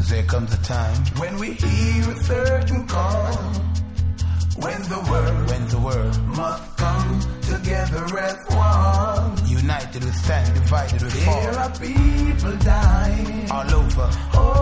There comes a time when we hear a certain call, when the world must come together as one. United we stand, divided we fall. There are people dying all over. Oh,